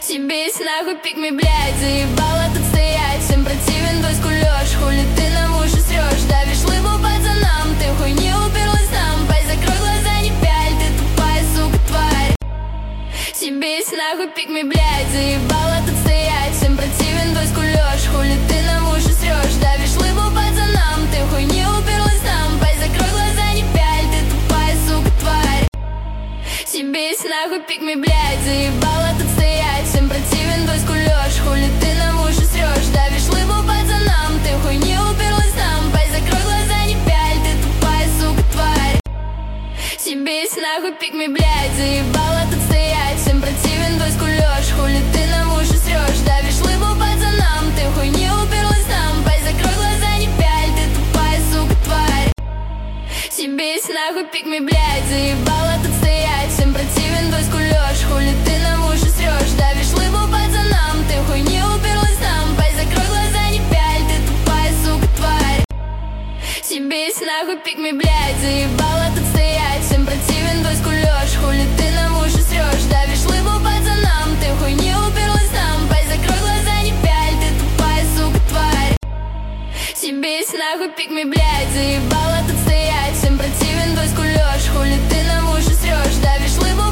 Съебись нахуй, пикми, блядь, заебала тут стоять. Всем противен твой скулёж, хули ты нам уши срёшь. Давишь лыбу пацанам, ты хуйни уперлась нам. Пой, закрой глаза, не пяль, ты тупая, сука, тварь. Съебись нахуй, пикми, блядь, заебала тут стоять. Всем противен твой скулёж, хули ты нам уши срёшь. Давишь лыбу пацанам, ты хуйни уперлась нам. Пой, закрой глаза, не пяль, ты тупая, сука, тварь. Съебись нахуй, пикми, блядь, заебала тут стоять. Всем противен твой скулёж, хули ты нам уши срёшь. Давишь лыбу пацанам, ты хуйни уперлась нам. Пой, закрой глаза, не пяль, ты тупая, сука, тварь. Съебись нахуй, пикми, блядь, заебала тут стоять. Всем противен твой скулёж, хули ты нам уши срёшь. Давишь лыбу пацанам, ты хуйни уперлась нам. Пой, закрой глаза, не пяль, ты тупая, сука, тварь. Съебись нахуй, пикми, блядь, заебала тут стоять. Всем противен твой скулёж, хули ты нам уши срёшь. Давишь лыбу пацанам, ты хуйни уперлась нам. Пой, закрой глаза, не пяль, ты тупая, сука, тварь. Съебись нахуй, пикми, блядь, заебала тут стоять. Всем противен твой скулёж, хули ты нам уши срёшь. Давишь лыбу пацанам, ты хуйни уперлась нам. Пой, закрой глаза, не пяль, ты тупая, сука, тварь. Съебись нахуй, пикми, блядь, заебала тут стоять. Всем противен твой скулёж, хули ты